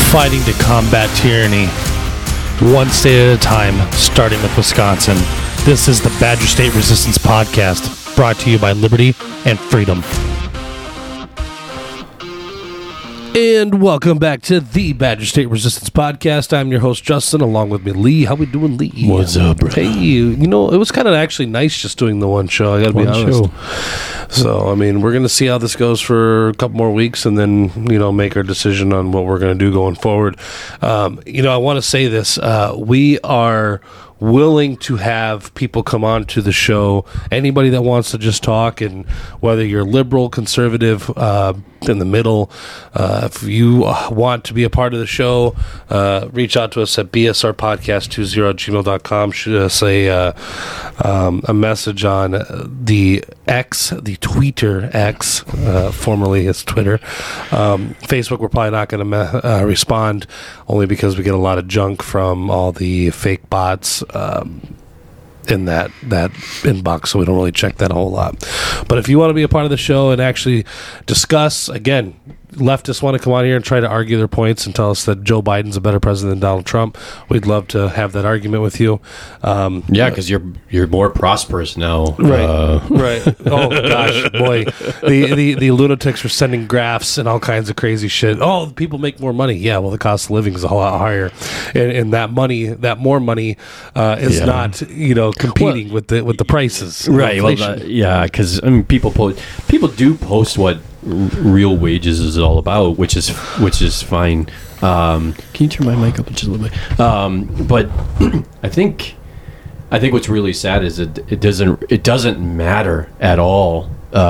fighting to combat tyranny, one state at a time, starting with Wisconsin. This is the Badger State Resistance Podcast, brought to you by Liberty and Freedom. And welcome back to the Badger State Resistance Podcast. I'm your host, Justin, along with me, Lee. How we doing, Lee? What's up, bro? Hey, you know, it was kind of actually nice just doing the one show, I gotta be honest. So, I mean, we're going to see how this goes for a couple more weeks and then, you know, make our decision on what we're going to do going forward. You know, I want to say this. We are willing to have people come on to the show, anybody that wants to just talk, and whether you're liberal, conservative, in the middle, if you want to be a part of the show, reach out to us at bsrpodcast20@gmail.com. Shoot us a message on the Twitter X, formerly as Twitter. Facebook, we're probably not going to respond, only because we get a lot of junk from all the fake bots in that inbox, so we don't really check that a whole lot. But if you want to be a part of the show and actually discuss, again, leftists want to come on here and try to argue their points and tell us that Joe Biden's a better president than Donald Trump, we'd love to have that argument with you. Yeah, because you're more prosperous now. Right. Oh, gosh, boy. The lunatics are sending graphs and all kinds of crazy shit. Oh, people make more money. Yeah, well, the cost of living is a whole lot higher. And that more money is not, you know, competing with the prices. Right. Well, because I mean, people do post what real wages is all about, which is fine. Can you turn my mic up just a little bit? But I think what's really sad is it doesn't matter at all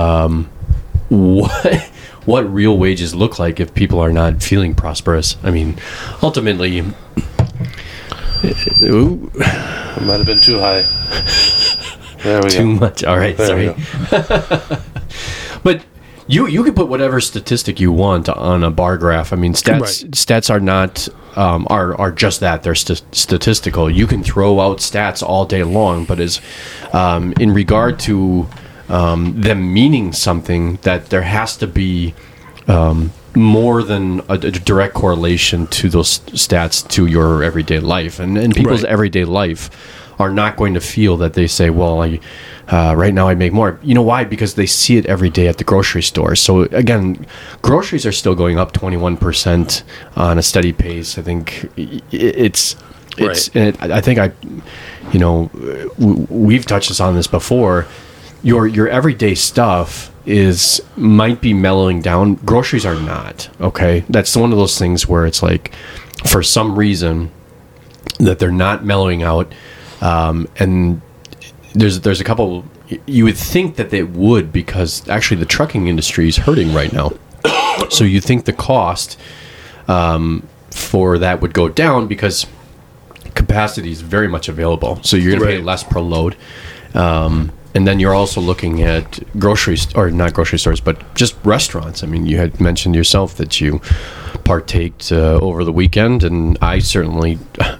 what real wages look like if people are not feeling prosperous. I mean, ultimately, it might have been too high. There we go. Too much. All right, sorry. But You can put whatever statistic you want on a bar graph. I mean, stats are not are just that. They're statistical. You can throw out stats all day long, but as in regard to them meaning something, that there has to be more than a direct correlation to those stats to your everyday life, and people's everyday life are not going to feel that they say, well, right now I make more. You know why? Because they see it every day at the grocery store. So again, groceries are still going up 21% on a steady pace. I think it's and I think we've touched on this before. Your everyday stuff might be mellowing down. Groceries are not. Okay, that's one of those things where it's like, for some reason, that they're not mellowing out. And there's a couple. You would think that they would, because actually the trucking industry is hurting right now. So you think the cost for that would go down because capacity is very much available. So you're going to pay less per load. And then you're also looking at not grocery stores, but just restaurants. I mean, you had mentioned yourself that you partaked over the weekend, and I certainly,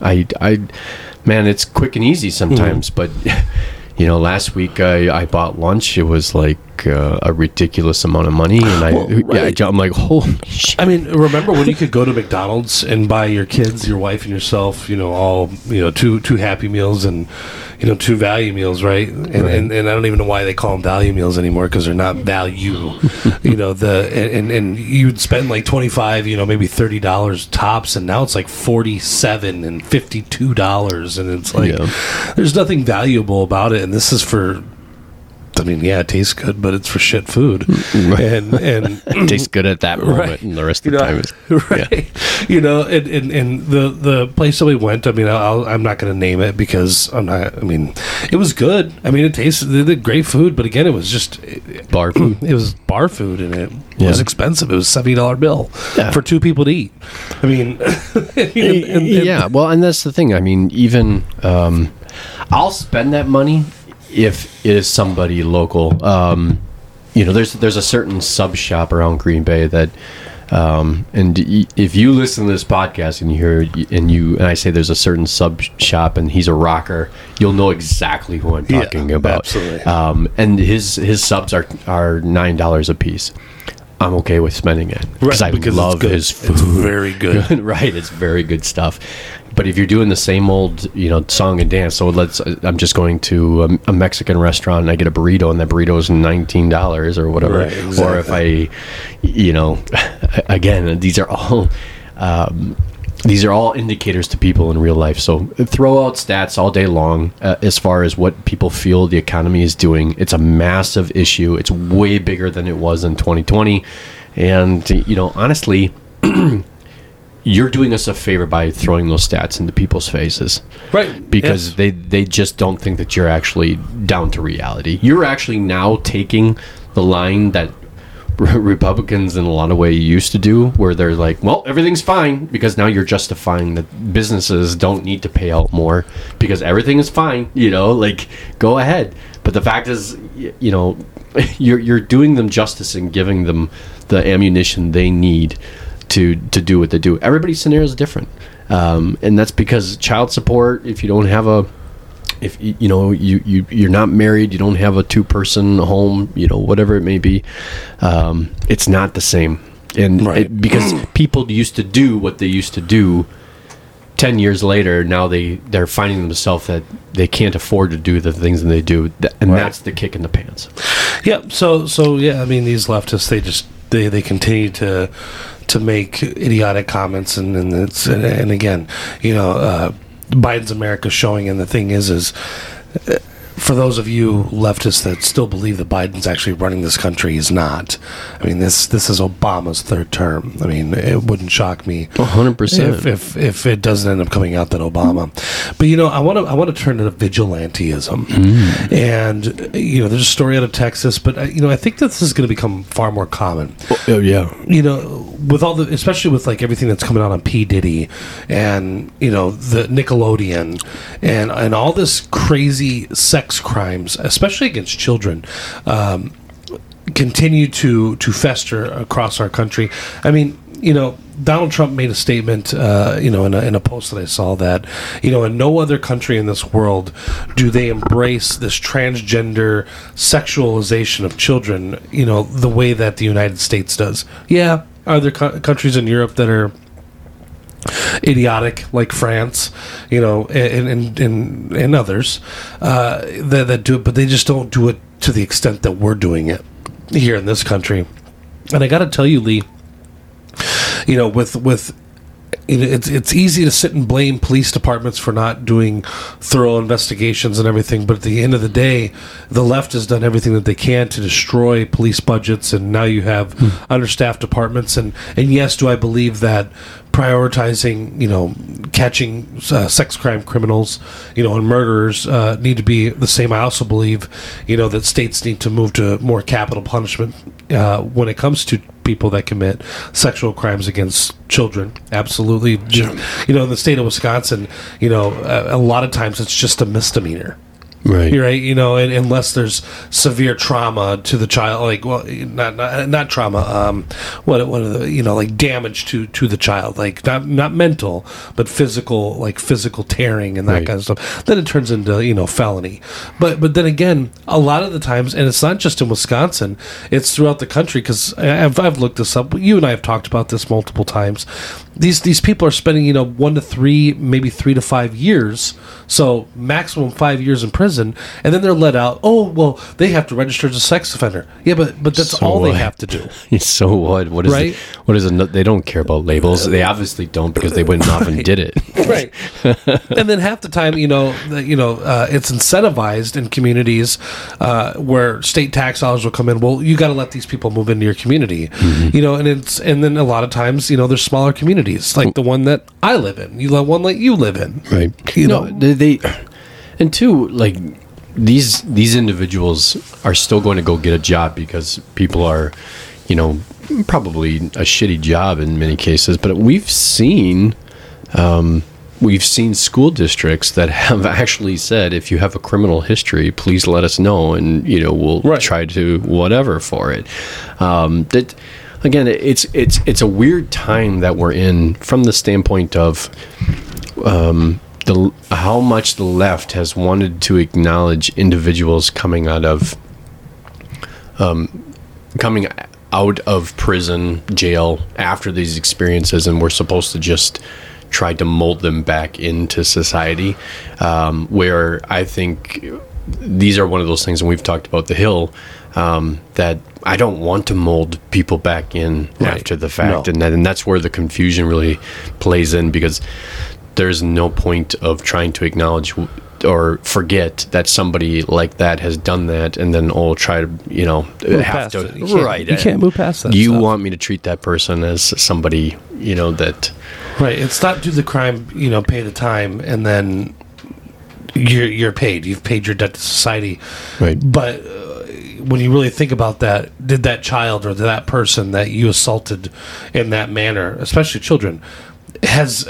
man, it's quick and easy sometimes, but you know, last week I bought lunch. It was like a ridiculous amount of money, and I'm like, holy shit. I mean, remember when you could go to McDonald's and buy your kids, your wife, and yourself, you know, all, you know, two Happy Meals and, you know, 2 value meals, right? And I don't even know why they call them value meals anymore, because they're not value. You know, and you'd spend like $25, you know, maybe $30 tops, and now it's like $47 and $52, and it's like there's nothing valuable about it. And this is for, I mean, yeah, it tastes good, but it's for shit food. And it tastes good at that moment, and the rest of the time is You know, and the place that we went, I mean, I'm not going to name it because it was good. I mean, it tasted great food, but again, it was just bar food. It was bar food, and it was expensive. It was a $70 bill for 2 people to eat. I mean, well, and that's the thing. I mean, even I'll spend that money if it is somebody local. You know, there's a certain sub shop around Green Bay that, and if you listen to this podcast and you hear and I say there's a certain sub shop and he's a rocker, you'll know exactly who I'm talking about. Absolutely. And his subs are $9 a piece. I'm okay with spending it because I love his food. It's very good. Right, it's very good stuff. But if you're doing the same old, song and dance, so I'm just going to a Mexican restaurant and I get a burrito, and that burrito is $19 or whatever. Right, exactly. Or if again, these are all indicators to people in real life. So throw out stats all day long as far as what people feel the economy is doing. It's a massive issue. It's way bigger than it was in 2020. And, honestly, you're doing us a favor by throwing those stats into people's faces. Right. Because they just don't think that you're actually down to reality. You're actually now taking the line that Republicans in a lot of ways used to do, where they're like, well, everything's fine, because now you're justifying that businesses don't need to pay out more because everything is fine, go ahead. But the fact is, you're doing them justice and giving them the ammunition they need to do what they do. Everybody's scenario is different, and that's because child support, if you don't have if you're not married, you don't have a 2-person home, whatever it may be, it's not the same. And right. Because people used to do what they used to do 10 years later, now they're finding themselves that they can't afford to do the things that they do, and that's the kick in the pants. Yeah. So yeah, I mean, these leftists, they continue to make idiotic comments, and again, Biden's America showing, and the thing is for those of you leftists that still believe that Biden's actually running this country, he's not. I mean, this is Obama's third term. I mean, it wouldn't shock me 100% if it doesn't end up coming out that Obama. But I want to turn to vigilantism, and there's a story out of Texas, but I think that this is going to become far more common. Oh yeah. With all especially with like everything that's coming out on P. Diddy, and the Nickelodeon, and all this crazy sex crimes, especially against children, continue to fester across our country. I mean, Donald Trump made a statement, in a post that I saw that, in no other country in this world do they embrace this transgender sexualization of children, the way that the United States does. Yeah, are there countries in Europe that are idiotic, like France, and others that do it, but they just don't do it to the extent that we're doing it here in this country. And I got to tell you, Lee, with it's easy to sit and blame police departments for not doing thorough investigations and everything, but at the end of the day, the left has done everything that they can to destroy police budgets, and now you have understaffed departments. And yes, do I believe that prioritizing, catching sex crime criminals, and murderers need to be the same? I also believe, that states need to move to more capital punishment when it comes to people that commit sexual crimes against children. Absolutely. In the state of Wisconsin, a lot of times it's just a misdemeanor. Right. You're right. Unless there's severe trauma to the child, like, well, not trauma. What are the, like damage to the child, like not mental, but physical, like physical tearing and that kind of stuff. Then it turns into, felony. But then again, a lot of the times, and it's not just in Wisconsin, it's throughout the country, because I've looked this up. You and I have talked about this multiple times. These people are spending, 1 to 3, maybe 3 to 5 years. So maximum 5 years in prison, and then they're let out. Oh, well, they have to register as a sex offender. Yeah, but that's so all they have to do. So what? What is right? What is it? They don't care about labels. They obviously don't, because they went off and did it. Right. And then half the time, it's incentivized in communities where state tax dollars will come in. Well, you got to let these people move into your community, and then a lot of times, there's smaller communities like the one that I live in. You let one that you live in, right? They and two, like these individuals are still going to go get a job because people are, probably a shitty job in many cases. But we've seen school districts that have actually said, if you have a criminal history, please let us know, and we'll try to whatever for it. That again, it's a weird time that we're in from the standpoint of how much the left has wanted to acknowledge individuals coming out of out of prison, jail after these experiences, and we're supposed to just try to mold them back into society. Where I think these are one of those things, and we've talked about The Hill, that I don't want to mold people back in after the fact. No. And that's where the confusion really plays in, because there's no point of trying to acknowledge or forget that somebody like that has done that, and then try to have to You can't move past that. You stuff. want me to treat that person as somebody that Right. It's not do the crime, pay the time, and then you're paid. You've paid your debt to society. Right. But when you really think about that, did that child or that person that you assaulted in that manner, especially children, has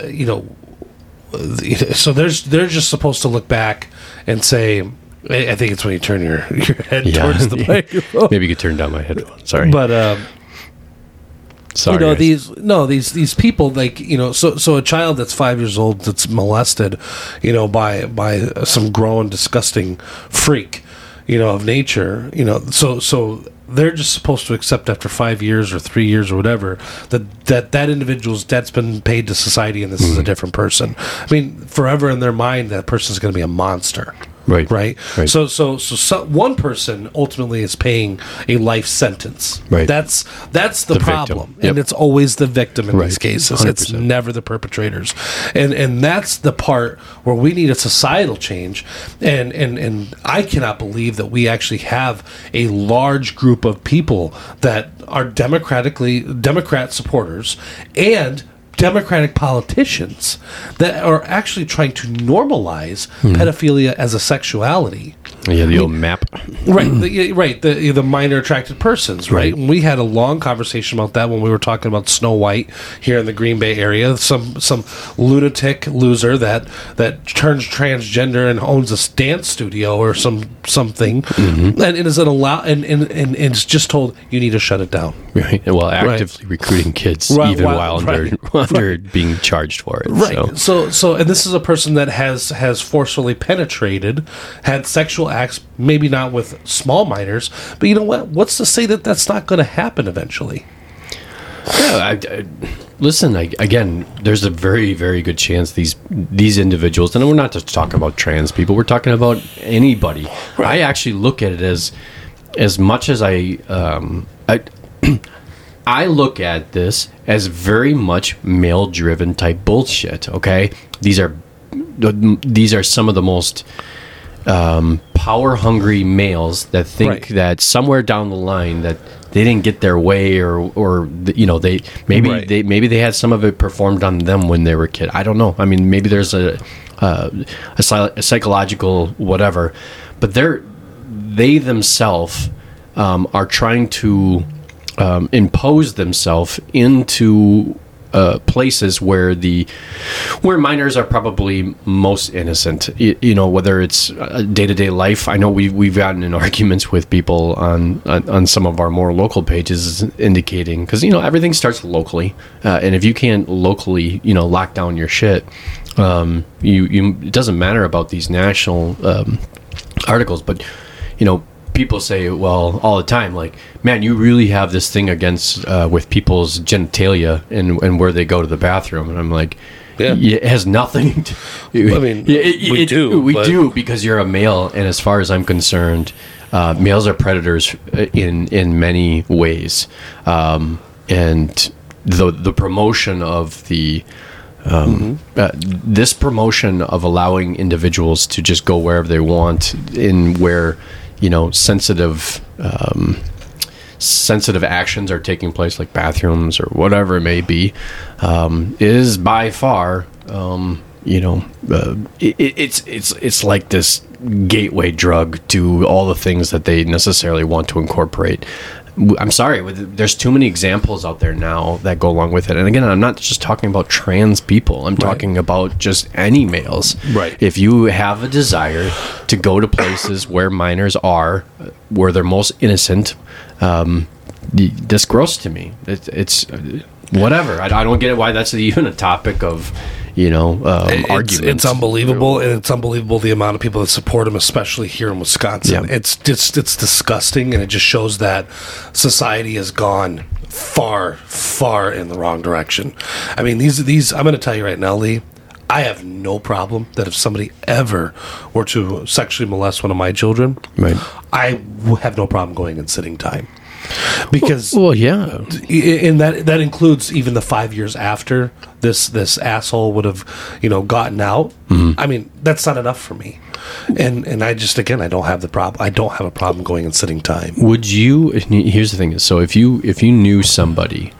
so they're just supposed to look back and say, I think it's when you turn your head towards the microphone. Maybe you could turn down my headphones. Sorry, but sorry. Guys. these people, like, so a child that's 5 years old that's molested, by some grown disgusting freak, of nature, so they're just supposed to accept after 5 years or 3 years or whatever that individual's debt's been paid to society, and this is a different person. I mean, forever in their mind, that person's going to be a monster. Right. So one person ultimately is paying a life sentence. Right. That's the problem, victim. Yep. and it's always the victim in Right. these cases. 100%. It's never the perpetrators, and that's the part where we need a societal change. And I cannot believe that we actually have a large group of people that are Democrat supporters and Democratic politicians that are actually trying to normalize pedophilia as a sexuality. Yeah, the old MAP. Right, the minor attracted persons, right? And we had a long conversation about that when we were talking about Snow White here in the Green Bay area. Some lunatic loser that turns transgender and owns a dance studio or something, and is and is just told you need to shut it down. Right. Well, actively recruiting kids, Right, even while right. under being charged for it. Right. So, and this is a person that has forcefully penetrated, had sexual acts, maybe not with small minors, but you know what? What's to say that that's not going to happen eventually? Yeah, listen. Again, there's a very, very good chance these individuals, and we're not just talking about trans people. We're talking about anybody. Right. I actually look at it as much as I look at this as very much male-driven type bullshit. Okay, these are some of the most power-hungry males that think that somewhere down the line that they didn't get their way, or they maybe they had some of it performed on them when they were a kid. I don't know. I mean, maybe there's a psychological whatever, but they themselves are trying to impose themselves into places where minors are probably most innocent. Whether it's day-to-day life. I know we've gotten in arguments with people on some of our more local pages, indicating, because everything starts locally, and if you can't locally lock down your shit, it doesn't matter about these national articles, but people say, well, all the time, like, man, you really have this thing against with people's genitalia and where they go to the bathroom, and I'm like, yeah, it has nothing to. I mean, we do because you're a male, and as far as I'm concerned, males are predators in many ways, and the promotion of the. This promotion of allowing individuals to just go wherever they want, in where sensitive actions are taking place, like bathrooms or whatever it may be, is by far, it's like this gateway drug to all the things that they necessarily want to incorporate. I'm sorry, there's too many examples out there now that go along with it. And again, I'm not just talking about trans people. I'm talking about just any males. Right. If you have a desire to go to places where minors are, where they're most innocent, that's gross to me. It's whatever. I don't get it why that's even a topic of arguments. It's unbelievable, and it's unbelievable the amount of people that support him, especially here in Wisconsin. Yeah. It's disgusting, and it just shows that society has gone far, far in the wrong direction. I mean, these. I'm going to tell you right now, Lee. I have no problem that if somebody ever were to sexually molest one of my children, Right. I have no problem going and sitting time. Because Well, yeah. and that includes even the 5 years after this asshole would have gotten out. I mean, that's not enough for me, and I just, again, I don't have the problem. I don't have a problem going and sitting time. Would you? Here's the thing: is so if you knew somebody,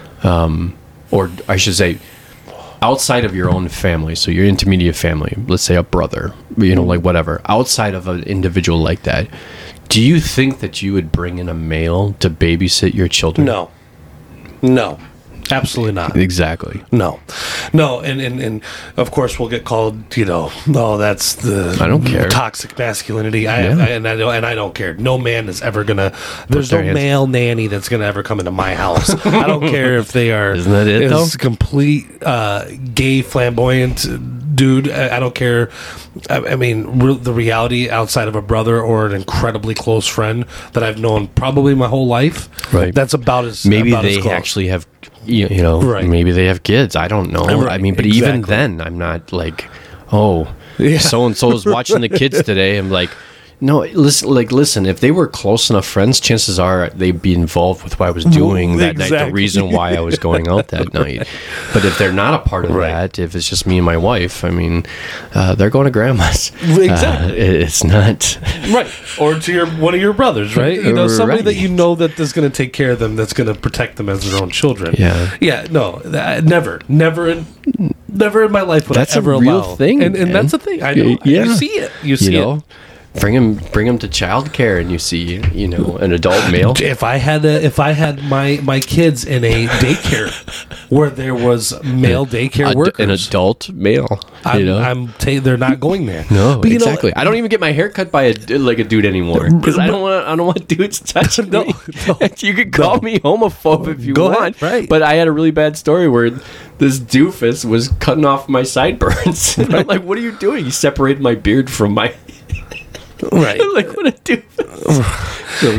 or I should say, outside of your own family, so your intermediate family, let's say a brother, like whatever, outside of an individual like that, do you think that you would bring in a male to babysit your children? No, absolutely not. Exactly. No, and of course we'll get called, that's the I don't care. toxic masculinity. I don't care. No man is ever gonna. There's their no hands- male nanny that's gonna ever come into my house. I don't care if they are. Isn't that it, though? Complete gay flamboyant dude. I don't care. I mean, the reality outside of a brother or an incredibly close friend that I've known probably my whole life. Right. That's about as Maybe about as they close. actually have, Right. maybe they have kids. I don't know. Right, I mean, but even exactly. then, I'm not like, oh, Yeah. so and so is watching the kids today. I'm like, no, listen. If they were close enough friends, chances are they'd be involved with what I was doing that night. The Exactly. reason why I was going out that night. But if they're not a part of Right. that, if it's just me and my wife, I mean, they're going to grandma's. Exactly. It's not. Right, or to one of your brothers, right? Somebody Right. that that's going to take care of them, that's going to protect them as their own children. Yeah. No, never in my life would That's I ever a real allow. thing, and man. that's the thing. I know. Yeah. You see it. You see it. Bring him to childcare, and you see, an adult male. If I had my kids in a daycare where there was male daycare workers, An adult male. they're not going there. No, But exactly. I don't even get my hair cut by a dude anymore because I don't want dudes touching No, me. no, You could call me homophobe if you Go ahead, want, right. But I had a really bad story where this doofus was cutting off my sideburns. And I'm like, "What are you doing?" He separated my beard from my. right. Like, what a doofus.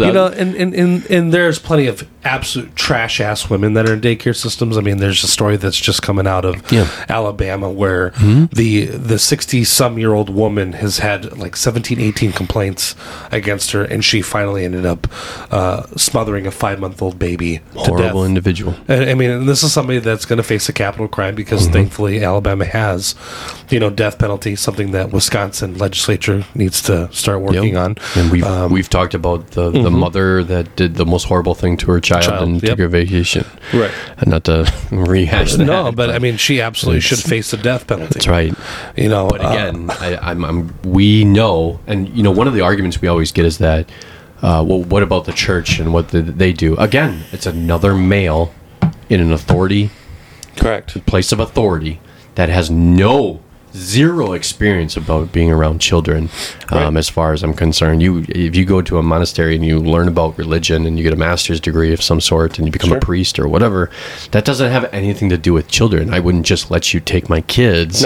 And there's plenty of absolute trash ass women that are in daycare systems. I mean, there's a story that's just coming out of Alabama where the 60-some-year-old woman has had like 17, 18 complaints against her, and she finally ended up smothering a 5-month-old baby to Horrible death. individual. I mean, and this is somebody that's going to face a capital crime because thankfully Alabama has, death penalty, something that Wisconsin legislature needs to start working on. And we've talked about the mother that did the most horrible thing to her child and took her vacation. Right. And not to rehash that. No, but I mean, she absolutely should face the death penalty. That's right. But again, we know, and one of the arguments we always get is that, well, what about the church and what they do? Again, it's another male in an authority, correct, place of authority that has zero experience about being around children. Right. As far as I'm concerned, if you go to a monastery and you learn about religion and you get a master's degree of some sort and you become a priest or whatever, that doesn't have anything to do with children. I wouldn't just let you take my kids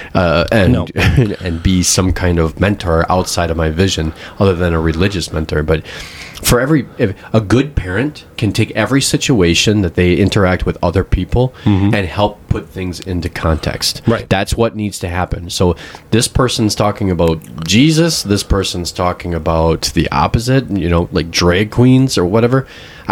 and be some kind of mentor outside of my vision other than a religious mentor. But if a good parent can take every situation that they interact with other people and help put things into context. Right. That's what needs to happen. So this person's talking about Jesus, this person's talking about the opposite, like drag queens or whatever.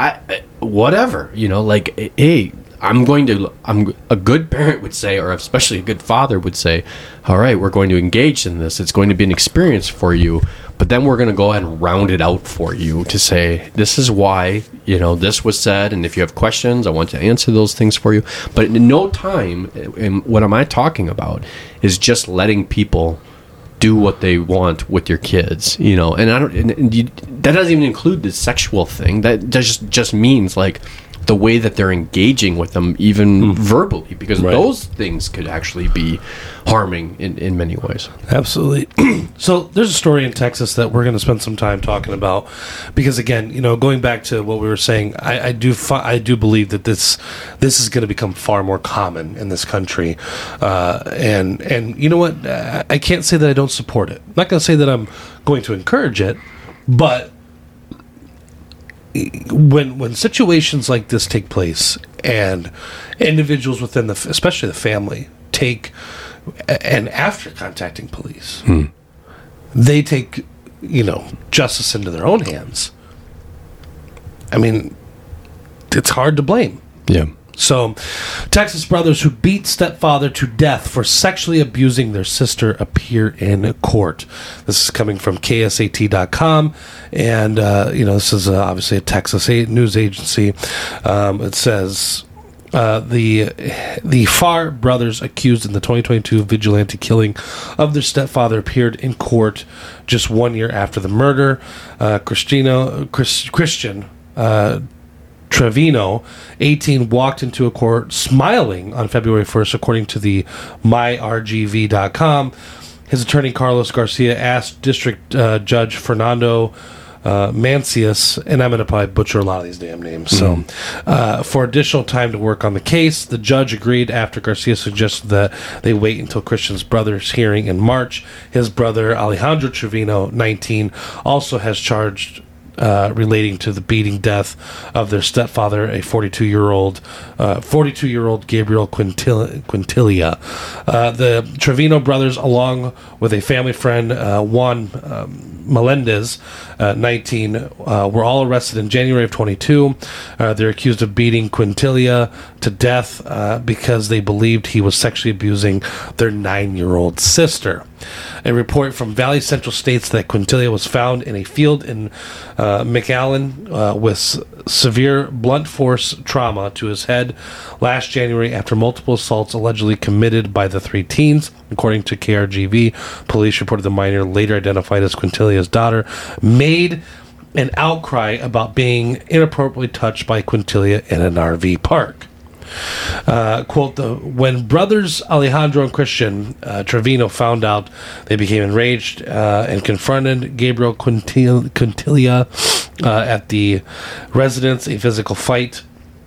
Hey, a good parent would say, or especially a good father would say, all right, we're going to engage in this. It's going to be an experience for you, but then we're going to go ahead and round it out for you to say, this is why, this was said. And if you have questions, I want to answer those things for you. But in no time, and what am I talking about is just letting people do what they want with your kids, and that doesn't even include the sexual thing. That just means like, the way that they're engaging with them, even verbally, because those things could actually be harming in many ways. Absolutely. So there's a story in Texas that we're going to spend some time talking about, because again, going back to what we were saying, I do believe that this is going to become far more common in this country, and you know what? I can't say that I don't support it. I'm not going to say that I'm going to encourage it, but when situations like this take place and individuals within especially the family and after contacting police, they take justice into their own hands. I mean, it's hard to blame. Yeah. So, Texas brothers who beat stepfather to death for sexually abusing their sister appear in court. This is coming from KSAT.com, and this is obviously a Texas news agency. It says the Farr brothers accused in the 2022 vigilante killing of their stepfather appeared in court just 1 year after the murder. Christian Trevino, 18, walked into a court smiling on February 1st, according to the myrgv.com. His attorney, Carlos Garcia, asked District Judge Fernando Mancius, and I'm going to probably butcher a lot of these damn names, for additional time to work on the case. The judge agreed after Garcia suggested that they wait until Christian's brother's hearing in March. His brother, Alejandro Trevino, 19, also has charged relating to the beating death of their stepfather, a 42-year-old Gabriel Quintilia. The Trevino brothers, along with a family friend, Juan Melendez, 19, were all arrested in January of 22. They're accused of beating Quintilia to death because they believed he was sexually abusing their 9-year-old sister. A report from Valley Central states that Quintilia was found in a field in McAllen with severe blunt force trauma to his head last January after multiple assaults allegedly committed by the three teens. According to KRGV, police reported the minor, later identified as Quintilia's daughter, made an outcry about being inappropriately touched by Quintilia in an RV park. Quote, when brothers Alejandro and Christian Trevino found out, they became enraged and confronted Gabriel Quintilia at the residence. A physical fight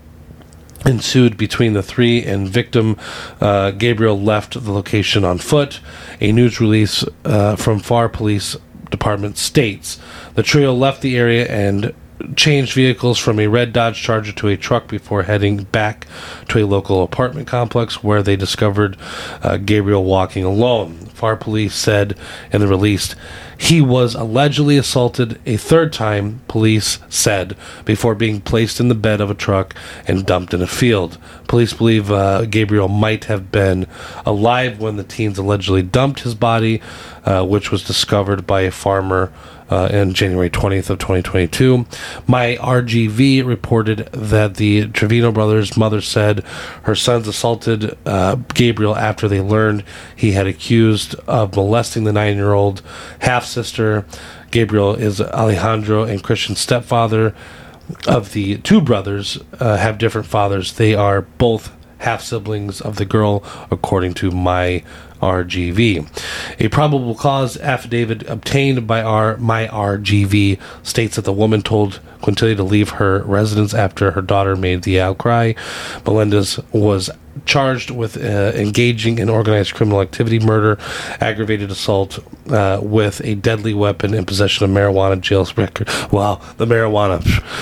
ensued between the three, and victim Gabriel left the location on foot. A news release from Farr Police Department states the trio left the area and changed vehicles from a red Dodge Charger to a truck before heading back to a local apartment complex where they discovered Gabriel walking alone. Farr police said in the release he was allegedly assaulted a third time, police said, before being placed in the bed of a truck and dumped in a field. Police believe Gabriel might have been alive when the teens allegedly dumped his body, which was discovered by a farmer in January 20th of 2022. My RGV reported that the Trevino brothers' mother said her sons assaulted Gabriel after they learned he had accused of molesting the 9-year-old half-sister. Gabriel is Alejandro and Christian's stepfather. Of the two brothers, have different fathers. They are both half-siblings of the girl, according to my RGV. A probable cause affidavit obtained by my RGV states that the woman told Quintilia to leave her residence after her daughter made the outcry. Melendez was charged with engaging in organized criminal activity, murder, aggravated assault with a deadly weapon, and possession of marijuana. Jail record. Wow, the marijuana.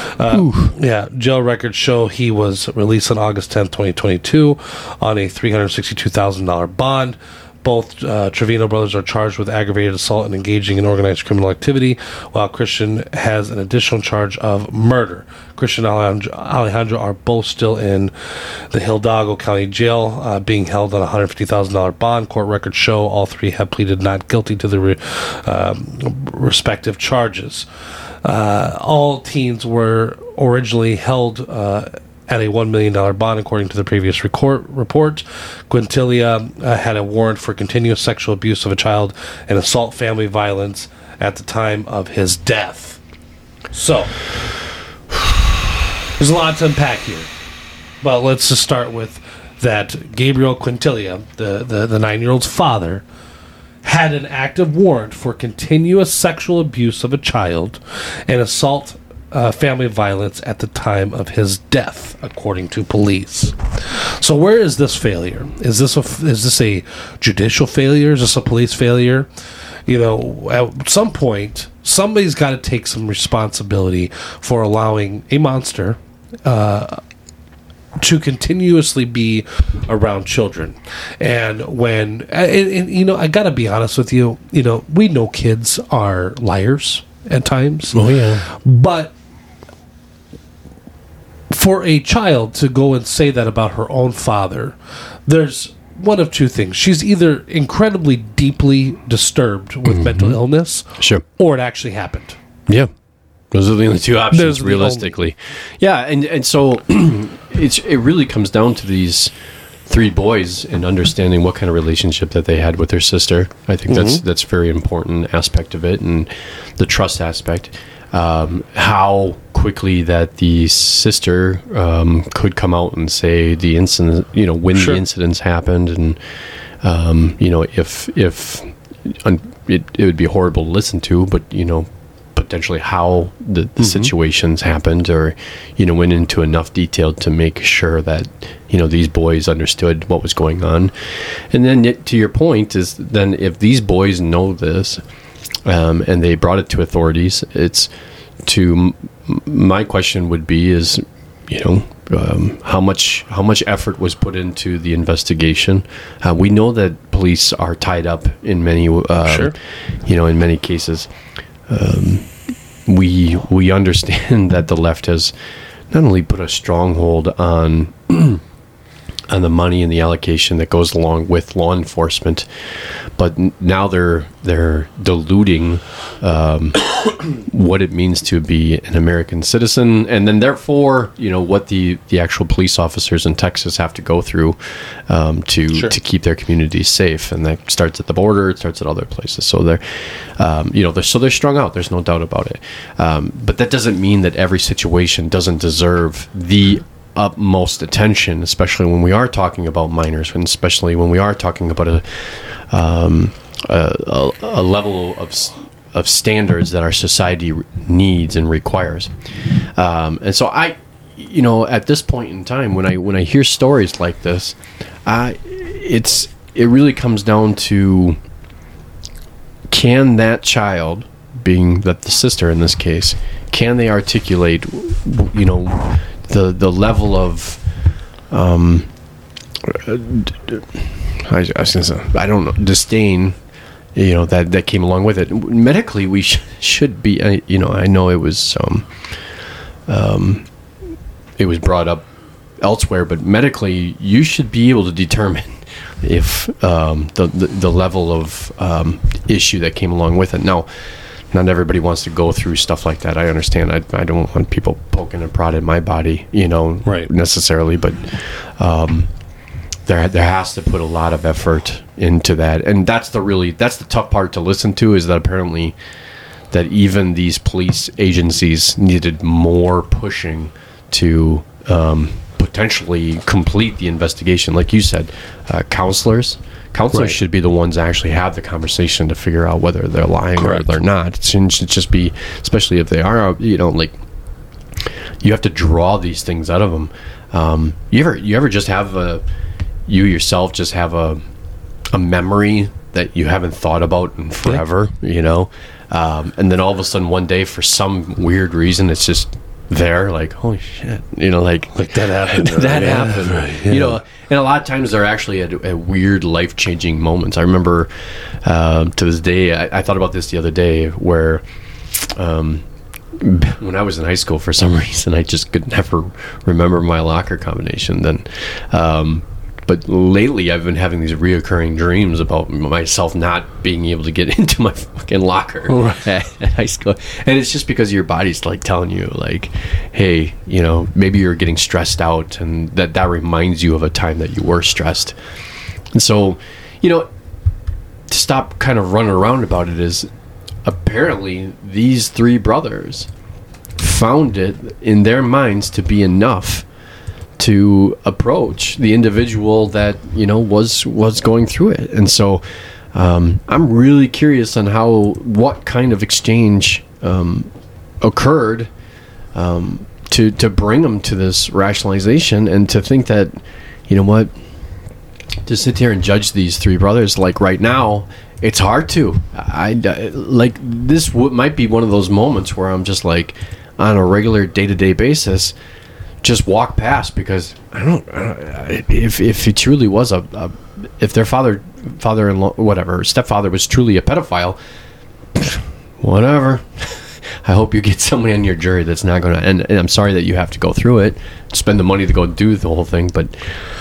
Jail records show he was released on August 10th, 2022 on a $362,000 bond. Both Trevino brothers are charged with aggravated assault and engaging in organized criminal activity, while Christian has an additional charge of murder. Christian and Alejandro are both still in the Hidalgo County Jail, being held on a $150,000 bond. Court records show all three have pleaded not guilty to the respective charges. All teens were originally held at a $1 million bond, according to the previous report. Quintilia had a warrant for continuous sexual abuse of a child and assault family violence at the time of his death. So, There's a lot to unpack here. But let's just start with that Gabriel Quintilia, the 9-year-old's father, had an active warrant for continuous sexual abuse of a child and assault family violence at the time of his death, according to police. So where is this failure? Is this a judicial failure? Is this a police failure? You know, at some point, somebody's got to take some responsibility for allowing a monster to continuously be around children. And when, and, you know, I got to be honest with you, you know, we know kids are liars at times. Oh, yeah. But for a child to go and say that about her own father, there's one of two things. She's either incredibly deeply disturbed with mental illness, Sure. or it actually happened. Yeah. Those are the only two options, Those are the realistically. Yeah, and so it really comes down to these three boys and understanding what kind of relationship that they had with their sister. I think that's a very important aspect of it, and the trust aspect. How quickly that the sister could come out and say the incident, you know, when the incidents happened, and you know, if it would be horrible to listen to, but you know, potentially how the situations happened, or you know, went into enough detail to make sure that you know these boys understood what was going on. And then to your point is then if these boys know this and they brought it to authorities, it's to my question would be is, you know, how much effort was put into the investigation? We know that police are tied up in many, you know, in many cases. We understand that the left has not only put a stronghold on the money and the allocation that goes along with law enforcement, but now they're diluting what it means to be an American citizen, and then therefore, you know, what the actual police officers in Texas have to go through to keep their communities safe, and that starts at the border, it starts at other places. So they're they're strung out. There's no doubt about it. But that doesn't mean that every situation doesn't deserve the utmost attention, especially when we are talking about minors, and especially when we are talking about a level of standards that our society needs and requires. And so you know, at this point in time, when I hear stories like this, it really comes down to, can that child, being that the sister in this case, can they articulate, you know, the level of I don't know, disdain, you know, that came along with it. Medically, we should be, you know, I know it was brought up elsewhere, but medically, you should be able to determine if the level of issue that came along with it. Now, not everybody wants to go through stuff like that. I understand. I don't want people poking and prodding my body, you know, necessarily. But there has to put a lot of effort into that, and that's the tough part to listen to. Is that apparently that even these police agencies needed more pushing to potentially complete the investigation. Like you said, counselors should be the ones that actually have the conversation to figure out whether they're lying or they're not. It should just be, especially if they are, you know, like, you have to draw these things out of them. You ever just have you yourself just have a memory that you haven't thought about in forever, you know, and then all of a sudden one day, for some weird reason, it's just there, like, holy shit, you know, like that happened. happened. Right, yeah. You know, and a lot of times they're actually at weird life-changing moments. I remember to this day, I thought about this the other day, where when I was in high school, for some reason, I just could never remember my locker combination then. But lately, I've been having these reoccurring dreams about myself not being able to get into my fucking locker at high school. And it's just because your body's like telling you, like, hey, you know, maybe you're getting stressed out, and that reminds you of a time that you were stressed. And so, you know, to stop kind of running around about it, is apparently these three brothers found it in their minds to be enough to approach the individual that was going through it. And so I'm really curious on what kind of exchange occurred to bring them to this rationalization, and to think that, to sit here and judge these three brothers, like right now, it's hard to. This might be one of those moments where I'm just like, on a regular day-to-day basis, just walk past, because I don't if it truly was if their father-in-law, whatever, stepfather was truly a pedophile, whatever. I hope you get somebody on your jury that's not going to, and I'm sorry that you have to go through it, spend the money to go do the whole thing, but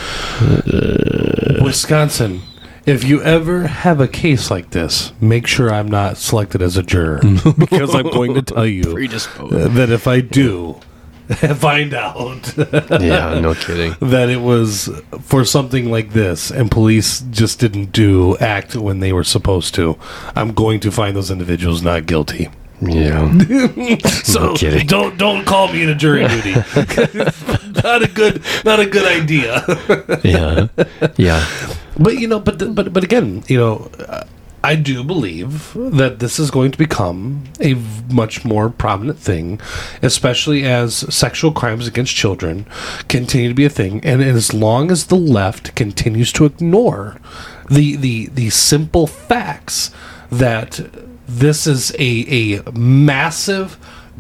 Wisconsin, if you ever have a case like this, make sure I'm not selected as a juror, because I'm going to tell you that if I do find out yeah, no kidding, that it was for something like this and police just didn't act when they were supposed to, I'm going to find those individuals not guilty. Yeah. So no kidding. Don't call me into jury duty. not a good idea. Yeah. But again, I do believe that this is going to become a much more prominent thing, especially as sexual crimes against children continue to be a thing, and as long as the left continues to ignore the simple facts that this is a massive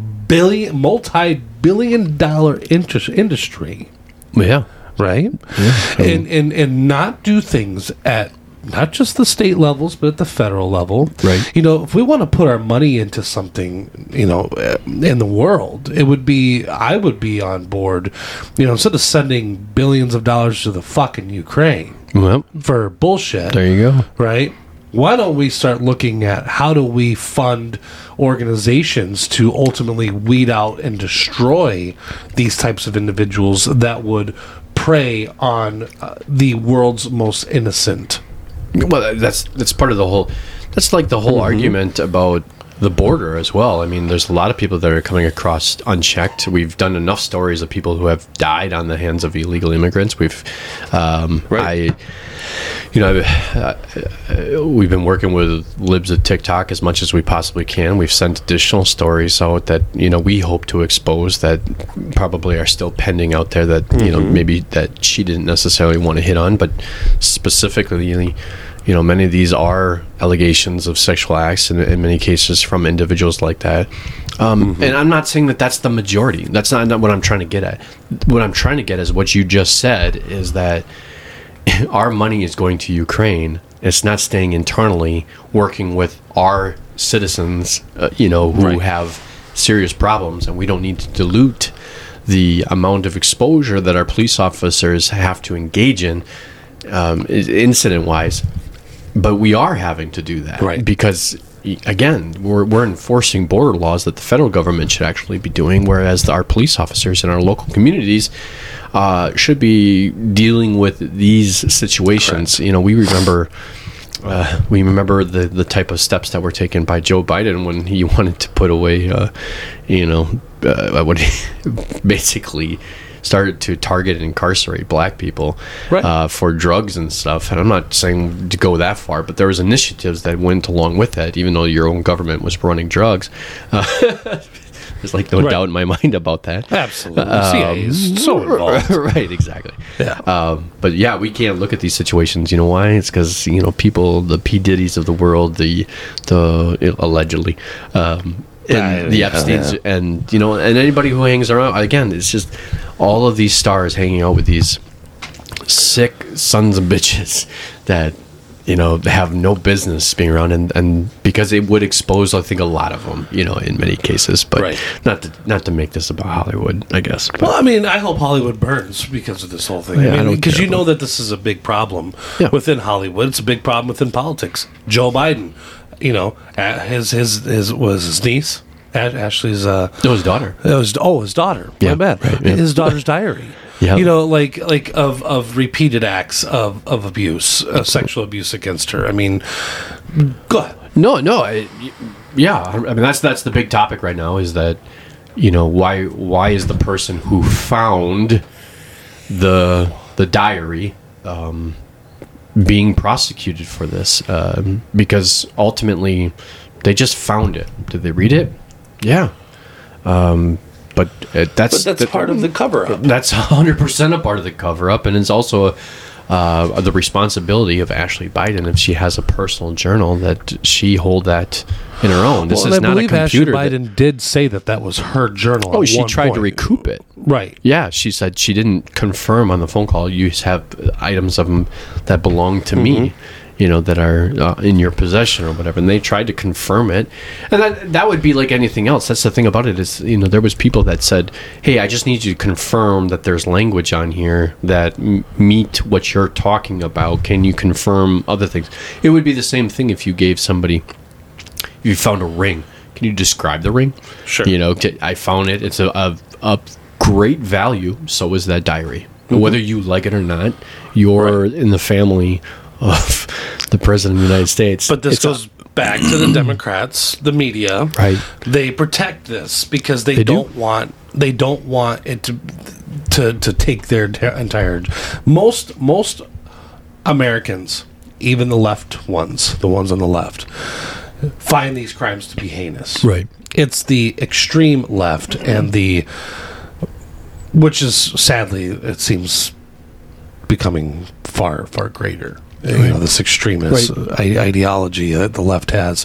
multi-billion-dollar industry. Yeah. Right? Yeah. And not do things at not just the state levels, but at the federal level. Right. If we want to put our money into something, in the world, I would be on board, instead of sending billions of dollars to the fucking Ukraine for bullshit. There you go. Right? Why don't we start looking at how do we fund organizations to ultimately weed out and destroy these types of individuals that would prey on the world's most innocent? Well, that's part of the whole. That's like the whole argument about the border as well. I mean, there's a lot of people that are coming across unchecked. We've done enough stories of people who have died on the hands of illegal immigrants. We've been working with libs of TikTok as much as we possibly can. We've sent additional stories out that we hope to expose that probably are still pending out there that maybe that she didn't necessarily want to hit on, but specifically many of these are allegations of sexual acts in many cases from individuals like that. And I'm not saying that that's the majority. That's not what I'm trying to get at. What I'm trying to get is what you just said, is that our money is going to Ukraine. It's not staying internally, working with our citizens, who have serious problems, and we don't need to dilute the amount of exposure that our police officers have to engage in, incident-wise. But we are having to do that, right? Because again, we're enforcing border laws that the federal government should actually be doing, whereas our police officers in our local communities should be dealing with these situations. Correct. We remember the type of steps that were taken by Joe Biden when he wanted to put away, when he basically started to target and incarcerate black people for drugs and stuff. And I'm not saying to go that far, but there was initiatives that went along with that, even though your own government was running drugs. There's no doubt in my mind about that. Absolutely. CIA is so involved. Right, exactly. Yeah. But yeah, we can't look at these situations. You know why? It's because, people, the P. Diddy's of the world, the allegedly, and the Epsteins, and and anybody who hangs around, again, it's just all of these stars hanging out with these sick sons of bitches that have no business being around, and because it would expose, I think, a lot of them, in many cases, but not to make this about Hollywood, I guess. But. Well, I mean, I hope Hollywood burns because of this whole thing. Yeah, because know that this is a big problem within Hollywood. It's a big problem within politics. Joe Biden. His was his niece, Ashley's. No, his daughter. His daughter. Yeah, my bad. Right, yeah. His daughter's diary. Yeah. Of repeated acts of abuse, sexual abuse against her. I mean, go ahead. No. I mean, that's the big topic right now. Is that why is the person who found the diary being prosecuted for this? Because ultimately they just found it. Did they read it? Yeah. But that's part of the cover-up. That's 100% a part of the cover-up, and it's also the responsibility of Ashley Biden if she has a personal journal that she hold that in her own. This is not a computer. Ashley Biden did say that was her journal. Oh, she tried to recoup it. Right. Yeah, she said she didn't confirm on the phone call. You have items of them that belong to me. That are in your possession or whatever, and they tried to confirm it, and that would be like anything else. That's the thing about it is, there was people that said, "Hey, I just need you to confirm that there's language on here that meet what you're talking about. Can you confirm other things?" It would be the same thing if you gave somebody, if you found a ring. Can you describe the ring? Sure. I found it. It's a great value. So is that diary. Whether you like it or not, you're in the family of the president of the United States. But this goes back to the Democrats, the media. Right. They protect this because they don't want it to take their entire. Most Americans, even the left ones, the ones on the left, find these crimes to be heinous. Right. It's the extreme left and which is sadly, it seems, becoming far greater. This extremist ideology that the left has.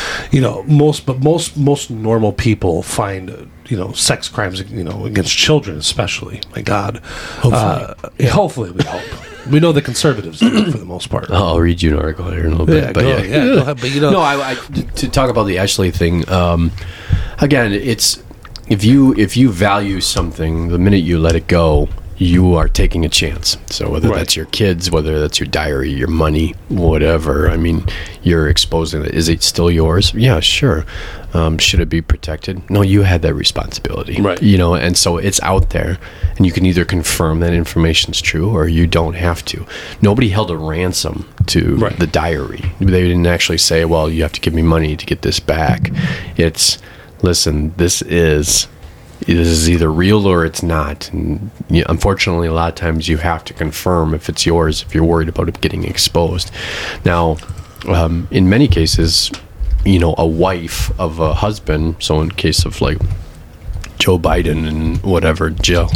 Most normal people find sex crimes against children, especially. My God, hopefully we hope. We know the conservatives do it for the most part. I'll read you an article here in a little bit. Go ahead. But no, I to talk about the Ashley thing. Again, it's if you value something, the minute you let it go, you are taking a chance. So whether that's your kids, whether that's your diary, your money, whatever, you're exposing it. Is it still yours? Yeah, sure. Should it be protected? No, you had that responsibility. Right. And so it's out there, and you can either confirm that information's true or you don't have to. Nobody held a ransom to the diary. They didn't actually say, well, you have to give me money to get this back. It's, listen, this is either real or it's not. And unfortunately, a lot of times you have to confirm if it's yours if you're worried about it getting exposed. Now, in many cases, a wife of a husband, so in case of like Joe Biden and whatever, Jill,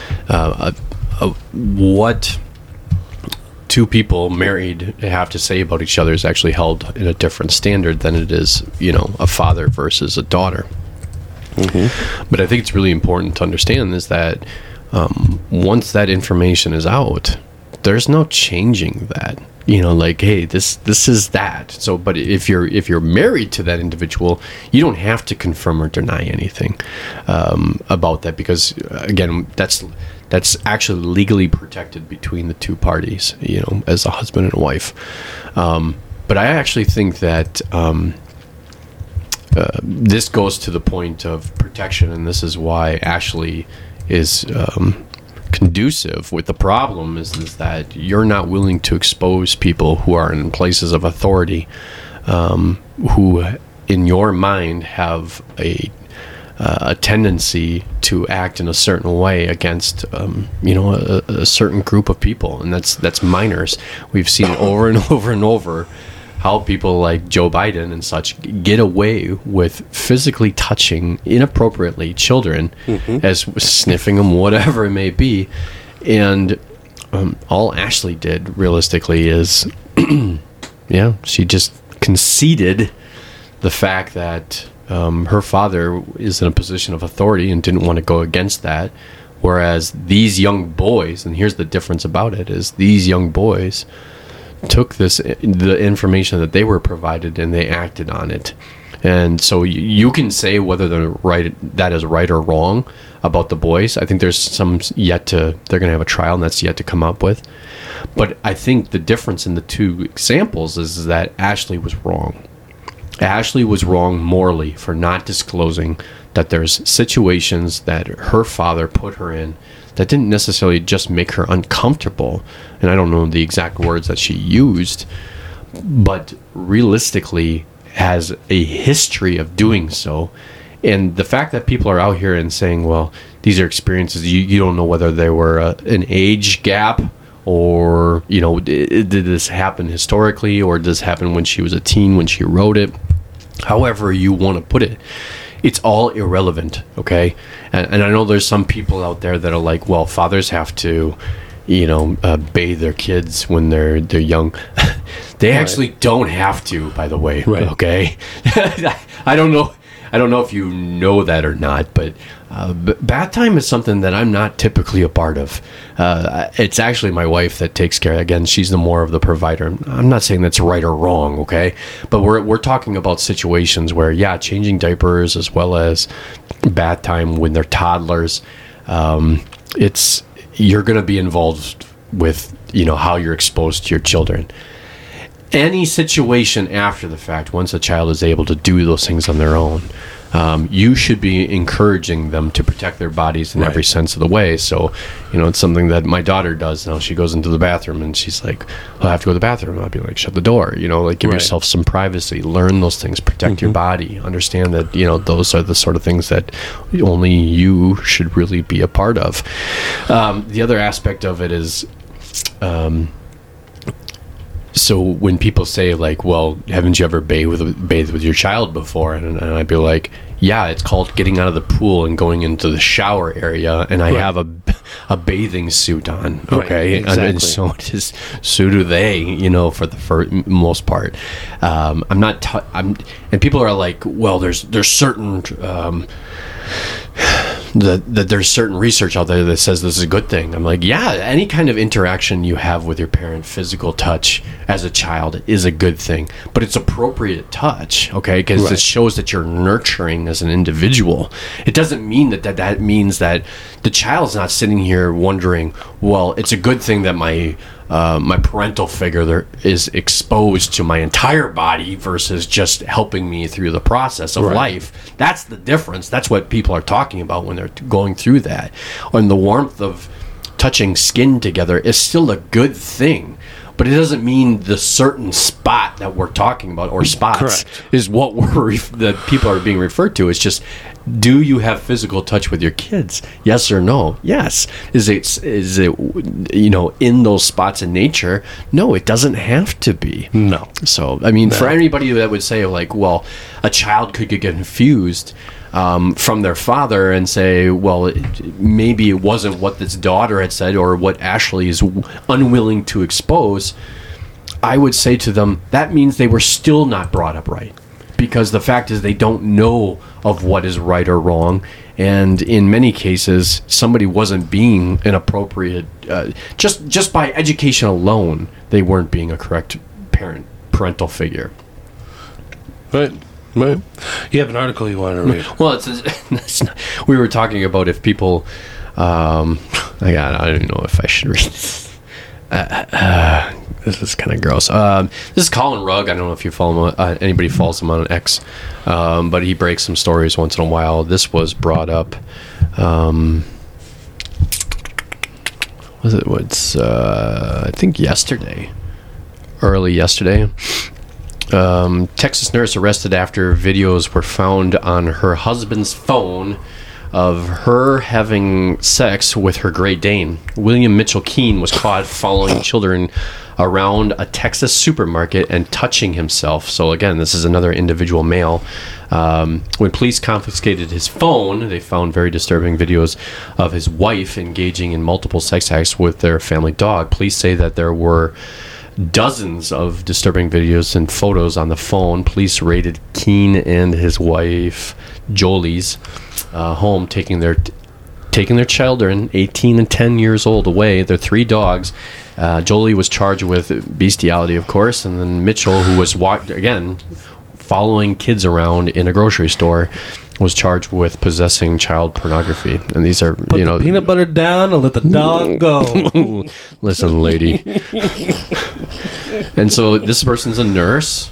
what two people married have to say about each other is actually held in a different standard than it is, a father versus a daughter. But I think it's really important to understand is that once that information is out, there's no changing that. Hey, this is that. So, but if you're married to that individual, you don't have to confirm or deny anything about that because, again, that's actually legally protected between the two parties. As a husband and a wife. But I actually think that. This goes to the point of protection, and this is why Ashley is conducive with the problem is that you're not willing to expose people who are in places of authority who, in your mind, have a tendency to act in a certain way against a certain group of people, and that's minors. We've seen over and over and over how people like Joe Biden and such get away with physically touching inappropriately children, as sniffing them, whatever it may be. And all Ashley did realistically is, she just conceded the fact that her father is in a position of authority and didn't want to go against that. Whereas these young boys, and here's the difference about it, is these young boys took the information that they were provided and they acted on it. And so you can say whether that is right or wrong about the boys. I think there's they're going to have a trial, and that's yet to come up with. But I think the difference in the two examples is that Ashley was wrong. Ashley was wrong morally for not disclosing that there's situations that her father put her in that didn't necessarily just make her uncomfortable, and I don't know the exact words that she used, but realistically has a history of doing so, And the fact that people are out here and saying, well, these are experiences, you don't know whether they were an age gap, or, did this happen historically, or did this happen when she was a teen, when she wrote it? However you want to put it, it's all irrelevant, okay? And I know there's some people out there that are like, well, fathers have to, bathe their kids when they're young. They actually don't have to, by the way, okay? I don't know if you know that or not, but bath time is something that I'm not typically a part of. It's actually my wife that takes care. Again, she's the more of the provider. I'm not saying that's right or wrong, okay? But we're talking about situations where, changing diapers as well as bath time when they're toddlers. You're going to be involved with, how you're exposed to your children. Any situation after the fact, once a child is able to do those things on their own, you should be encouraging them to protect their bodies in every sense of the way. So, it's something that my daughter does now. She goes into the bathroom and she's like, I have to go to the bathroom. I'll be like, shut the door, give yourself some privacy, learn those things, protect your body, understand that, those are the sort of things that only you should really be a part of. The other aspect of it is, so when people say like, well, haven't you ever bathed with your child before? And I'd be like, yeah, it's called getting out of the pool and going into the shower area, and I have a bathing suit on, okay? Exactly. And so do they, for the most part. And people are like, well, there's certain there's certain research out there that says this is a good thing. I'm like, yeah, any kind of interaction you have with your parent, physical touch as a child is a good thing, but it's appropriate touch, okay? Because it shows that you're nurturing as an individual. It doesn't mean that means that the child's not sitting here wondering, well, it's a good thing that my parental figure there is exposed to my entire body versus just helping me through the process of life. That's the difference. That's what people are talking about when they're going through that. And the warmth of touching skin together is still a good thing. But it doesn't mean the certain spot that we're talking about, or spots, is what the people are being referred to. It's just, do you have physical touch with your kids? Yes or no? Yes. Is it in those spots in nature? No, it doesn't have to be. No. So, I mean, for anybody that would say like, well, a child could get confused from their father and say, well, maybe it wasn't what this daughter had said or what Ashley is unwilling to expose, I would say to them, that means they were still not brought up right. Because the fact is they don't know of what is right or wrong. And in many cases, somebody wasn't being an appropriate, just by education alone, they weren't being a correct parental figure. Right. You have an article you want to read. Well, we were talking about if people, I don't even know if I should read this. This is kind of gross. This is Colin Rugg. I don't know if you follow him. Anybody follows him on X, but he breaks some stories once in a while. This was brought up. I think early yesterday. Texas nurse arrested after videos were found on her husband's phone of her having sex with her Great Dane. William Mitchell Keene was caught following children around a Texas supermarket and touching himself. So again, this is another individual male. When police confiscated his phone, they found very disturbing videos of his wife engaging in multiple sex acts with their family dog. Police say that there were dozens of disturbing videos and photos on the phone. Police raided Keene and his wife Jolie's home, taking their children, 18 and 10 years old, away. Their 3 dogs. Jolie was charged with bestiality, of course, and then Mitchell, who was following kids around in a grocery store, was charged with possessing child pornography. And these are, Put the peanut butter down and let the dog go. Listen, lady. And so this person's a nurse.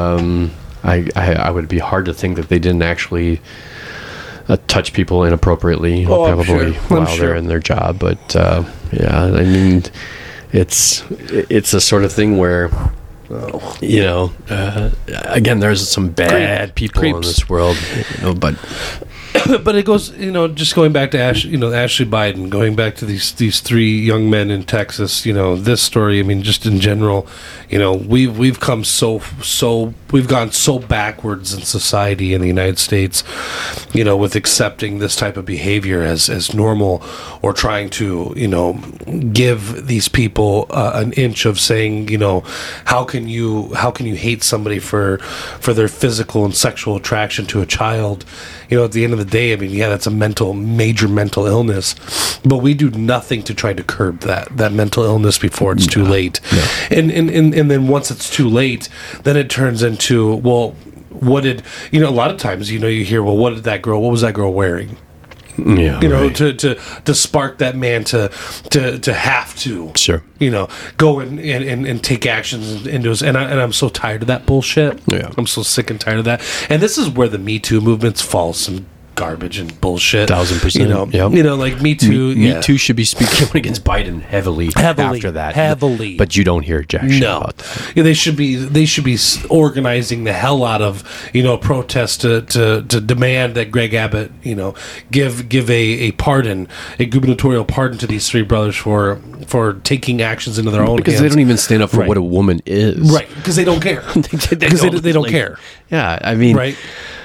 I would be hard to think that they didn't actually touch people inappropriately, probably while they're in their job. But I mean, it's a sort of thing where You know, again, there's some bad people in this world, you know, but but it goes, you know, just going back to Ashley Biden, going back to these three young men in Texas, you know, this story. I mean, just in general, you know, we've come we've gone so backwards in society in the United States, you know, with accepting this type of behavior as normal, or trying to, you know, give these people an inch of saying, you know, how can you hate somebody for their physical and sexual attraction to a child? You know, at the end of the day, I mean, yeah, that's a major mental illness, but we do nothing to try to curb that mental illness before it's too late. No. And then once it's too late, then it turns into, well, what did, you know, a lot of times, you know, you hear, well, what was that girl wearing? Yeah, you know, right. to spark that man to have to, Sure, you know, go and take actions into his, and I'm so tired of that bullshit. Yeah, I'm so sick and tired of that. And this is where the Me Too movement's false and garbage and bullshit. 1000%. You know, yep. You know, like Me Too. Me Too should be speaking against Biden heavily after that. Heavily, but you don't hear jack shit about that. Yeah, they should be organizing the hell out of, you know, protests to demand that Greg Abbott, you know, give a pardon, a gubernatorial pardon to these three brothers for taking actions into their own because hands. they don't even stand up for what a woman is. Right, because they don't care. Because they don't care. Yeah, I mean, right.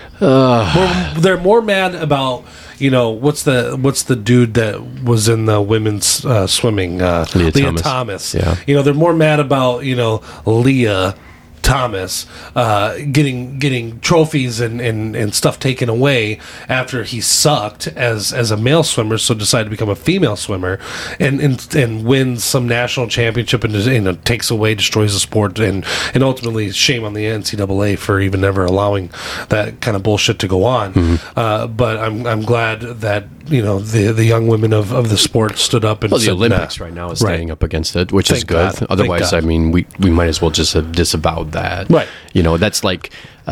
They're more mad about, you know, what's the dude that was in the women's swimming, Leah Thomas. Yeah. You know, they're more mad about, you know, Leah Thomas getting trophies and stuff taken away after he sucked as a male swimmer, so decided to become a female swimmer and wins some national championship and, you know, destroys the sport and ultimately shame on the NCAA for even ever allowing that kind of bullshit to go on. Mm-hmm. But I'm glad that, you know, the young women of the sport stood up and the said, Olympics right now is standing up against it, which is Thank good. God. Otherwise, I mean, we might as well just have disavowed that. Right. You know, that's like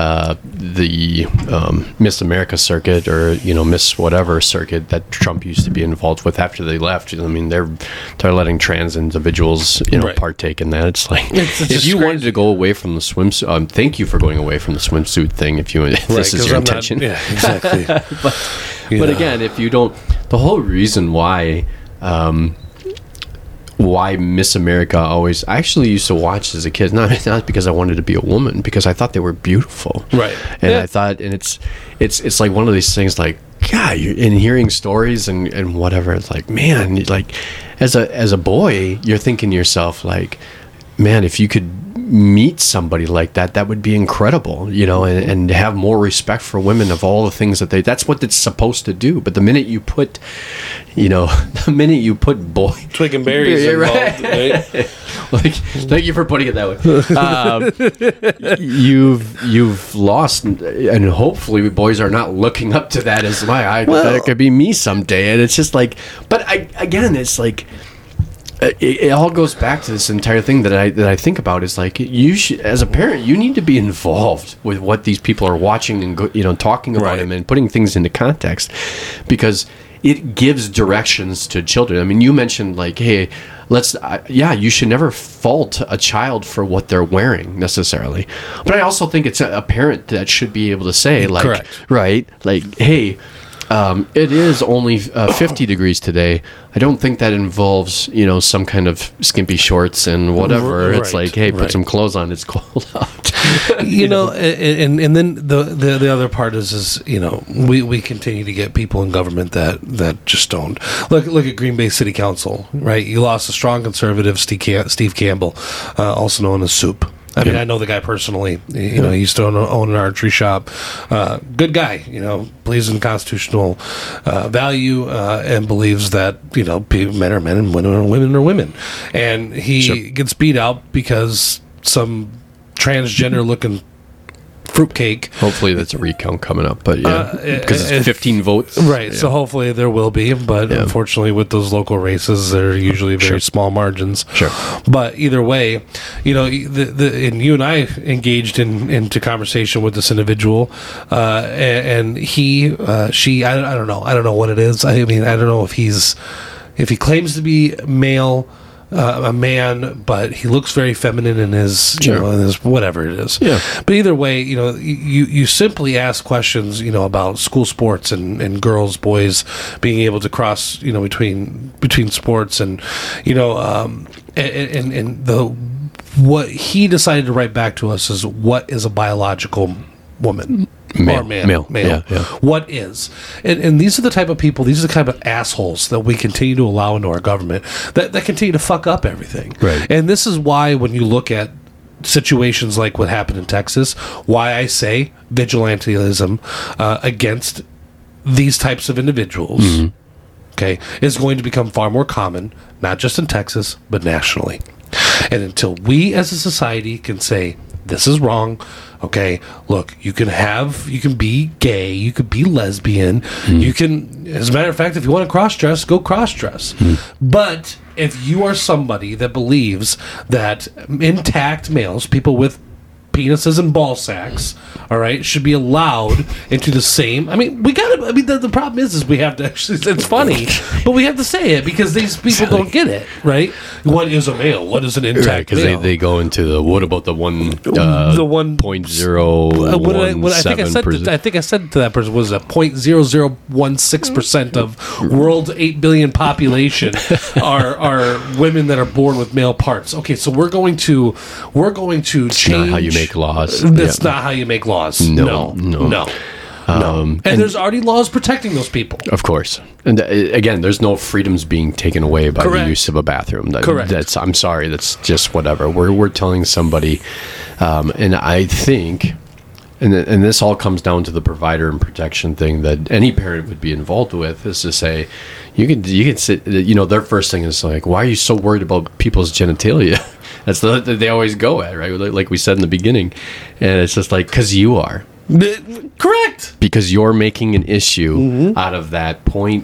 the Miss America circuit, or, you know, Miss whatever circuit that Trump used to be involved with after they left. I mean, they're letting trans individuals, you know, partake in that. It's like, if you wanted to go away from the swimsuit, thank you for going away from the swimsuit thing. If this is your intention, yeah, exactly. But again, if you don't, the whole reason why Miss America always, I actually used to watch as a kid, not because I wanted to be a woman, because I thought they were beautiful, right? And I thought, and it's like one of these things, like, God, you're in hearing stories and whatever. It's like, man, like as a boy, you're thinking to yourself, like, man, if you could meet somebody like that would be incredible, you know, and have more respect for women, of all the things that's what it's supposed to do. But the minute you put, you know, boy twig and berries involved, right? Like, thank you for putting it that way. You've lost, and hopefully boys are not looking up to that as that could be me someday. And it's just like, but again, it's like, it all goes back to this entire thing that I think about, is like, you should, as a parent, you need to be involved with what these people are watching and, you know, talking about them and putting things into context, because it gives directions to children. I mean, you mentioned, like, hey, you should never fault a child for what they're wearing necessarily, but I also think it's a parent that should be able to say, like, correct, right, like, hey, it is only 50 degrees today. I don't think that involves, you know, some kind of skimpy shorts and whatever. Right, it's like, hey, put some clothes on. It's cold out. you know, and then the other part is, you know, we continue to get people in government that just don't look at Green Bay City Council, right? You lost a strong conservative, Steve Campbell, also known as Soup. I mean, I know the guy personally. You know, he used to own an archery shop. Good guy, you know, believes in constitutional value and believes that, you know, men are men and women are women. And he gets beat out because some transgender-looking fruitcake. Hopefully that's a recount coming up, but because it's 15 votes. Right, so hopefully there will be, but unfortunately with those local races, they're usually very small margins. Sure. But either way, you know, and you and I engaged into conversation with this individual, and she, I don't know what it is. I mean, I don't know if he claims to be male, a man, but he looks very feminine in his, you know, in his whatever it is. Yeah. But either way, you know, you simply ask questions, you know, about school sports and girls, boys being able to cross, you know, between sports, and you know, and the what he decided to write back to us is, what is a biological woman? Male. Or male. Yeah. What is? And these are the type of people, these are the kind of assholes that we continue to allow into our government that continue to fuck up everything. Right. And this is why, when you look at situations like what happened in Texas, why I say vigilantism against these types of individuals, okay, is going to become far more common, not just in Texas, but nationally. And until we as a society can say, this is wrong, okay, look, you can be gay, you could be lesbian, you can, as a matter of fact, if you want to cross-dress, go cross-dress. But if you are somebody that believes that intact males, people with penises and ball sacks, all right, should be allowed into the same. I mean, the problem is we have to actually. It's funny, but we have to say it because these people don't get it, right? What is a male? What is an intact Because male? they go into the, what about the one the 1.017%? I think I said to that person was a 0.0016% of world's 8 billion population are women that are born with male parts. Okay, so we're going to change. Not how you make laws. That's not how you make laws. No. And there's already laws protecting those people. Of course. And again, there's no freedoms being taken away by the use of a bathroom. Correct. I'm sorry. That's just whatever. We're telling somebody, and I think, and this all comes down to the provider and protection thing that any parent would be involved with, is to say, you can sit, you know, their first thing is like, why are you so worried about people's genitalia? That's they always go at, right? Like we said in the beginning. And it's just like, because you are. Correct. Because you're making an issue out of that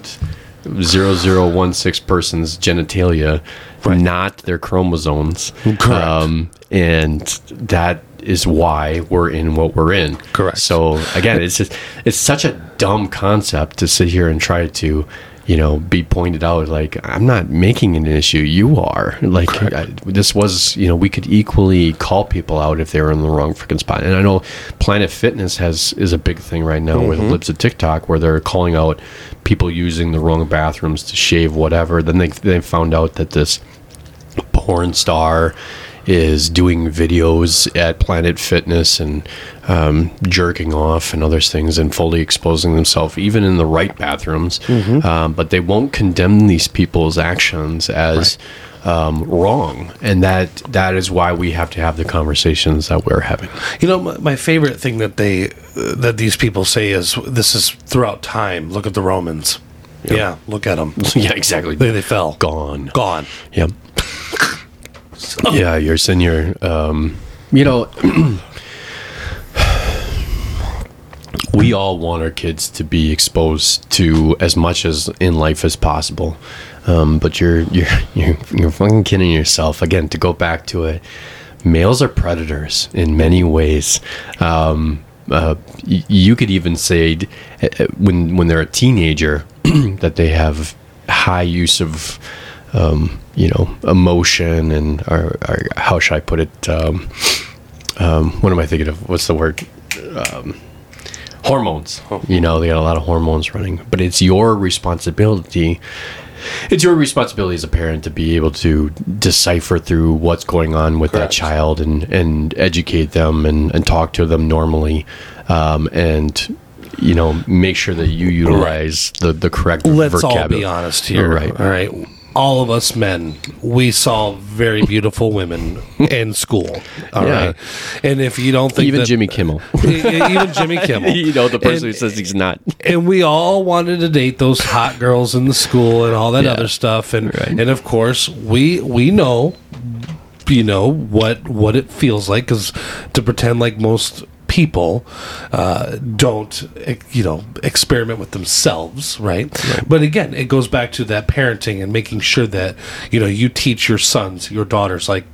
0.0016 person's genitalia, not their chromosomes. Correct. And that is why we're in what we're in. Correct. So again, it's such a dumb concept to sit here and try to, you know, be pointed out like, I'm not making an issue, you are. Like, this was, you know, we could equally call people out if they were in the wrong freaking spot. And I know Planet Fitness is a big thing right now with Libs of TikTok, where they're calling out people using the wrong bathrooms to shave whatever. Then they found out that this porn star is doing videos at Planet Fitness and jerking off and other things and fully exposing themselves, even in the right bathrooms. But they won't condemn these people's actions as wrong. And that is why we have to have the conversations that we're having. You know, my favorite thing that these people say is, this is throughout time. Look at the Romans. Yeah, look at them. Yeah, exactly. They fell. Gone. Yep. Yeah, your senior, you know, we all want our kids to be exposed to as much as in life as possible. But you're fucking kidding yourself. Again, to go back to it, males are predators in many ways. You could even say when they're a teenager that they have high use of you know, emotion and or how should I put it? What am I thinking of? What's the word? Hormones. You know, they got a lot of hormones running. But it's your responsibility. It's your responsibility as a parent to be able to decipher through what's going on with that child and educate them and talk to them normally, and you know, make sure that you utilize the correct Let's vocabulary. all be honest here. Right. All right. All of us men, we saw very beautiful women in school. All right. And if you don't think even that, Jimmy Kimmel, even Jimmy Kimmel, you know, the person who says he's not. And we all wanted to date those hot girls in the school and all that other stuff. And of course, we know, you know, what it feels like, because to pretend like most people don't, you know, experiment with themselves, right? But again, it goes back to that parenting and making sure that, you know, you teach your sons, your daughters, like,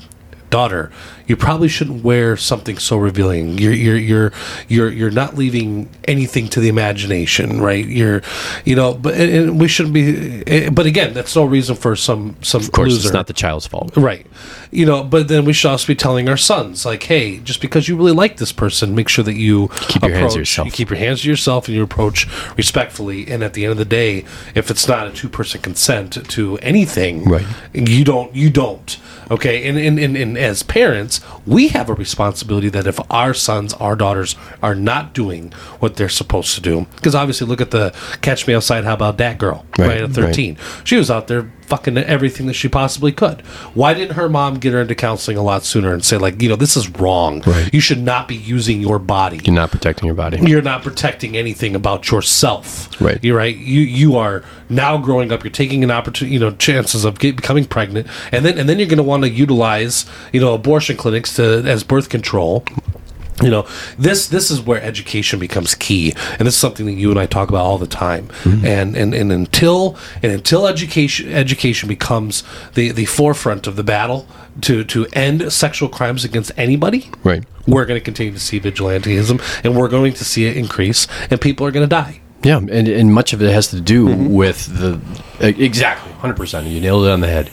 daughter, you probably shouldn't wear something so revealing. You're not leaving anything to the imagination, right? But and we shouldn't be. But again, that's no reason for some. Of course, loser. It's not the child's fault, right? But then we should also be telling our sons, like, hey, just because you really like this person, make sure that you keep your hands to yourself. You keep your hands to yourself, and you approach respectfully. And at the end of the day, if it's not a 2-person consent to anything, right? You don't. Okay, and as parents, we have a responsibility that if our sons, our daughters are not doing what they're supposed to do, because obviously look at the Catch Me Outside, How About That girl, right at 13. Right. She was out there fucking everything that she possibly could. Why didn't her mom get her into counseling a lot sooner and say, like, this is wrong. Right. You should not be using your body. You're not protecting your body. You're not protecting anything about yourself. Right. You're right. You are now growing up. You're taking an opportunity, chances of becoming pregnant, and then you're going to want to utilize, abortion clinics as birth control. This is where education becomes key, and this is something that you and I talk about all the time. Mm-hmm. And until education becomes the forefront of the battle to end sexual crimes against anybody, right, we're going to continue to see vigilantism, and we're going to see it increase, and people are going to die. Yeah, and much of it has to do with exactly 100%. You nailed it on the head.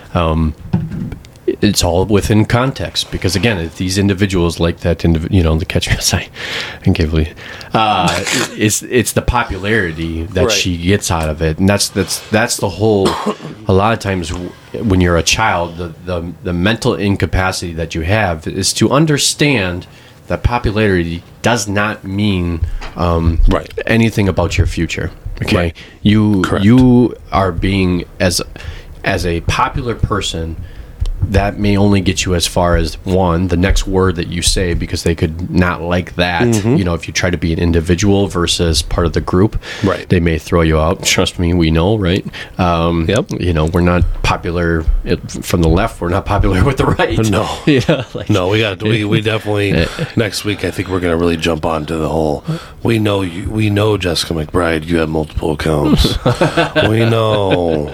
It's all within context, because again, if these individuals like that, the Catch Me Outside, I can't believe it's the popularity that she gets out of it, and that's the whole. A lot of times, when you're a child, the mental incapacity that you have is to understand that popularity does not mean anything about your future. Okay, right. You are being as a popular person. That may only get you as far as the next word that you say, because they could not like that. Mm-hmm. If you try to be an individual versus part of the group, right, they may throw you out. Trust me, we know, right? Yep. We're not popular from the left. We're not popular with the right. No, no, we definitely next week. I think we're going to really jump onto the whole. We know Jessica McBride. You have multiple accounts. we know.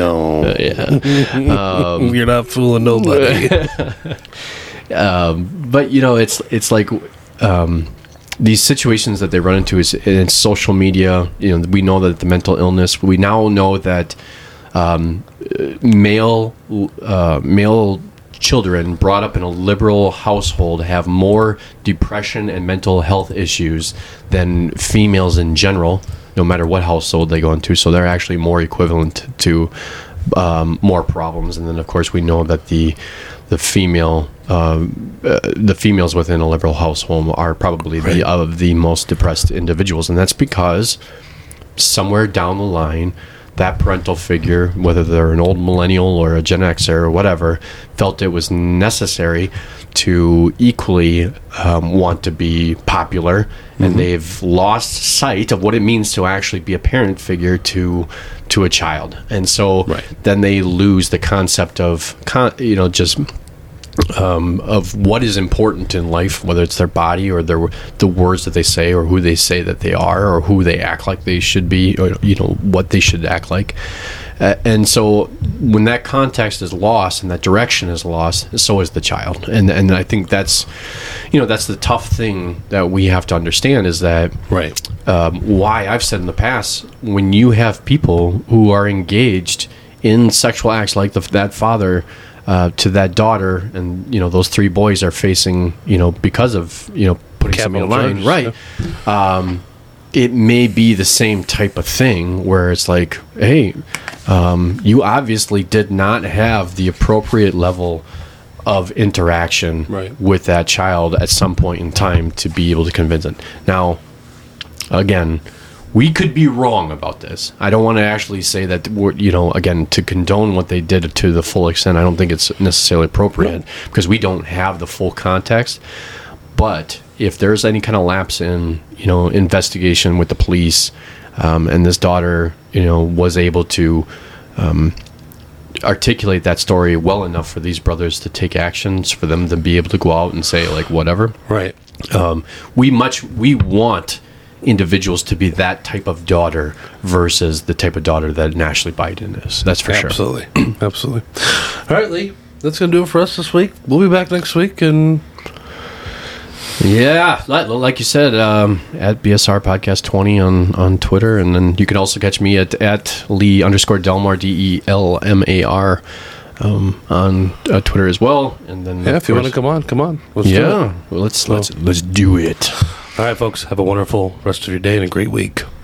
You're not fooling nobody. But it's like these situations that they run into is in social media. We know that the mental illness. We now know that male children brought up in a liberal household have more depression and mental health issues than females in general, no matter what household they go into. So they're actually more equivalent to more problems. And then of course we know that the females within a liberal household are probably the most depressed individuals, and that's because somewhere down the line that parental figure, whether they're an old millennial or a Gen Xer or whatever, felt it was necessary to equally want to be popular, and they've lost sight of what it means to actually be a parent figure to a child. And so then they lose the concept of of what is important in life, whether it's their body or the words that they say, or who they say that they are, or who they act like they should be, or what they should act like. And so when that context is lost and that direction is lost, so is the child. And I think that's the tough thing that we have to understand, is that why I've said in the past, when you have people who are engaged in sexual acts like that father to that daughter, and those 3 boys are facing because of putting something in line, right? It may be the same type of thing where it's like, hey, you obviously did not have the appropriate level of interaction with that child at some point in time to be able to convince it. Now, again, we could be wrong about this. I don't want to actually say that we're, again, to condone what they did to the full extent. I don't think it's necessarily appropriate because we don't have the full context. But if there's any kind of lapse in, investigation with the police, and this daughter, was able to articulate that story well enough for these brothers to take actions, for them to be able to go out and say, like, whatever. Right. We want individuals to be that type of daughter versus the type of daughter that Ashley Biden is. That's for sure. Absolutely. All right, Lee. that's going to do it for us this week. We'll be back next week. And yeah, like you said, at BSR Podcast 20 on Twitter. And then you can also catch me at Lee_Delmar, DELMAR, on Twitter as well. And then if you want to come on. Let's do it. Well, let's do it. All right, folks. Have a wonderful rest of your day and a great week.